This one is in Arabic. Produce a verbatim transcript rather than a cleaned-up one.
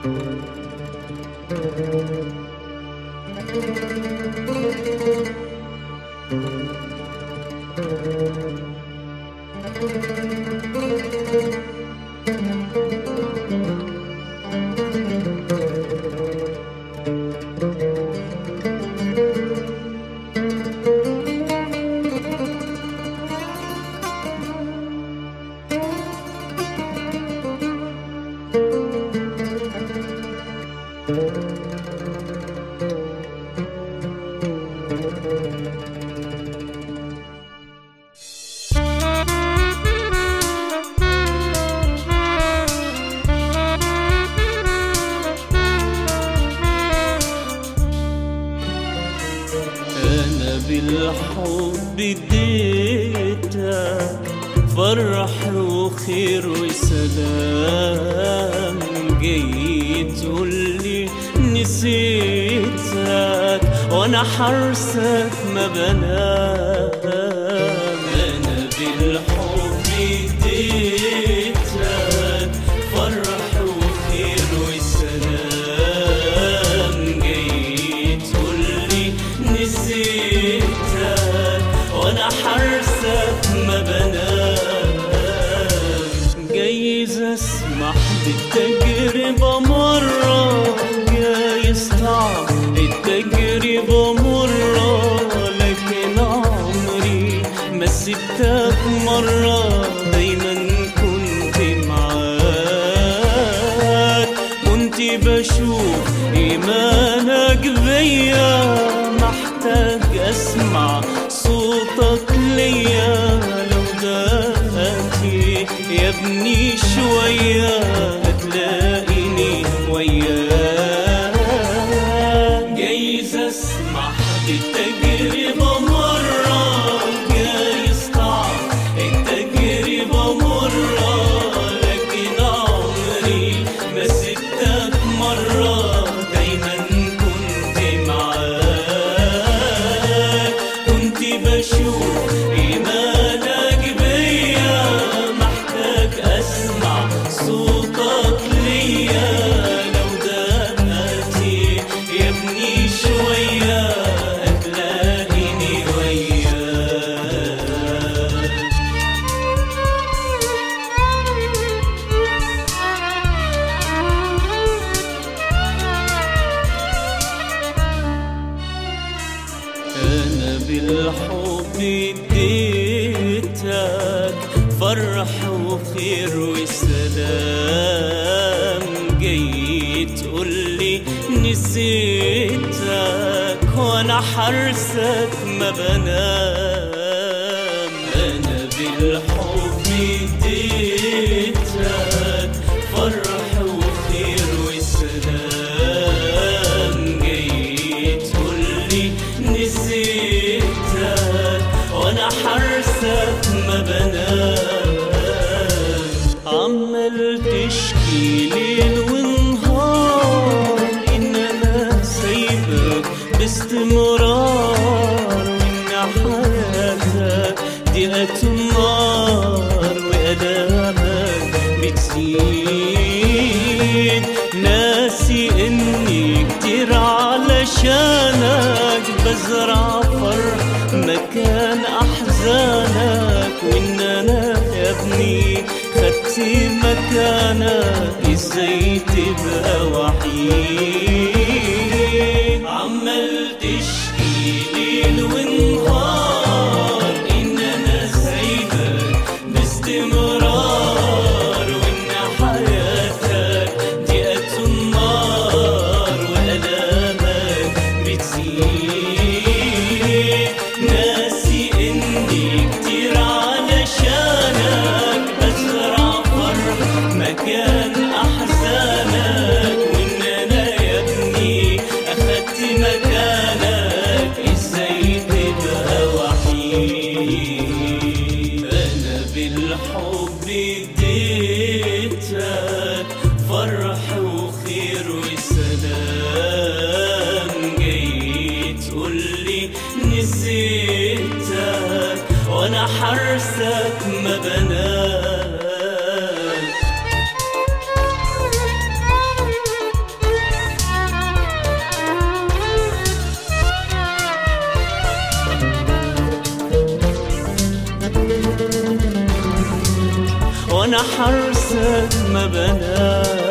أنا بالحب اديتك فرح وخير وسلام، جاي تقولي نسيتك وانا حرصك ما بنام. أنا بالحب اديتك فرح وخير وسلام، جاي تقولي نسيتك وانا حرصك ما بنام. جايز اسمح بالتجربة مرة، جايز طعم التجربة مرة، لكن عمري ما سبتك مرة، دايما كنت معاك. كنت بشوف إيمانك بيا، محتاج أسمع صوتك ليا. لو دققتي يا ابني شوية هتلاقيني وياك. جايز أسمح بالتجربة مرة، جايز طعم التجربة مرة، لكن عمري ما سبتك مرة، دايما كنت معاك. كنت بشوف إيمانك بيا، محتاج أسمع صوتك ليا. لو دققتي يا ابني شوية هتلاقيني وياك. أنا بالحب اديتك فرح وخير وسلام، جاي تقولي نسيتك وانا حرصك ما بنام. أنا بالحب اديتك فرح وخير وسلام، جاي تقولي نسيتك وانا حرصك ما بنام. عمال تشكي ليل ونهار ان انا سايبك باستمرار، وان حياتك ضيقة النار وألامك بتزيد. ناسي اني كتير علشانك بزرع فرح مكان احزانك، وان انا يا ابني خدت مكانك، ازاي تبقى وحيد؟ عمال تشكي ليل ونهار ان انا سايبك باستمرار، وان حياتك ضيقة النار وألامك بتزيد. ناسي اني كتير علشانك بزرع فرح مكان احزانك، وان انا يا ابني اخدت مكانك، ازاي تبقى وحيد؟ انا بالحب اديتك فرح وخير وسلام، جاي تقولي نسيتك وانا حرصك ما بنام. وانا حرسك ما بنام.